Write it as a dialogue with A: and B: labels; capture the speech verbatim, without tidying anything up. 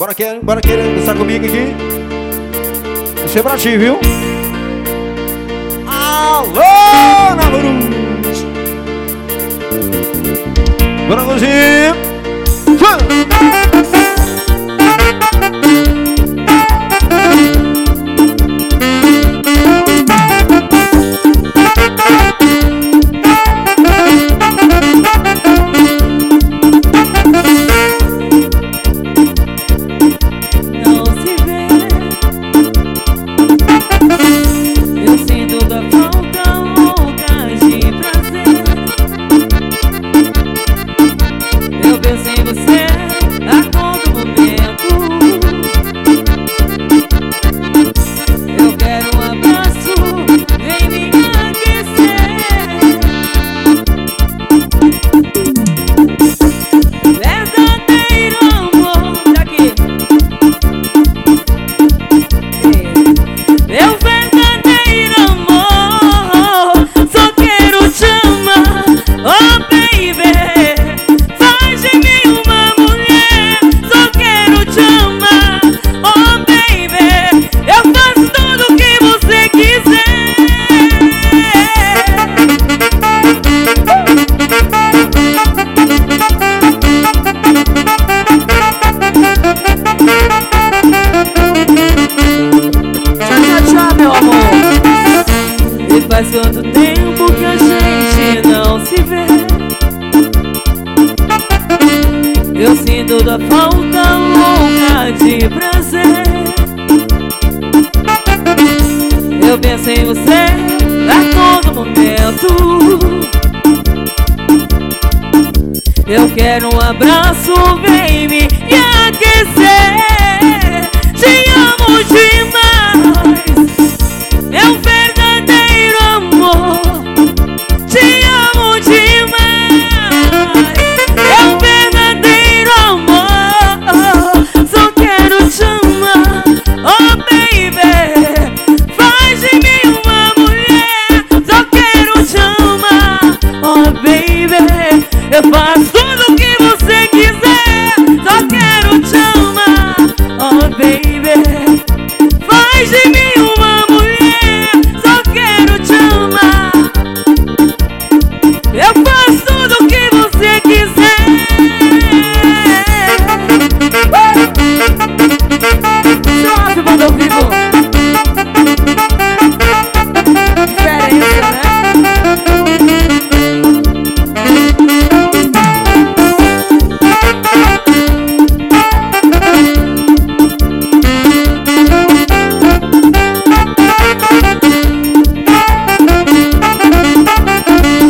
A: Bora querer, bora querer dançar comigo aqui. Esse é pra ti, viu? Alô, namoros! Bora, Luzinho!
B: Faz quanto tempo que a gente não se vê. Eu sinto da falta louca de prazer. Eu penso em você a todo momento. Eu quero um abraço, vem me aquecer.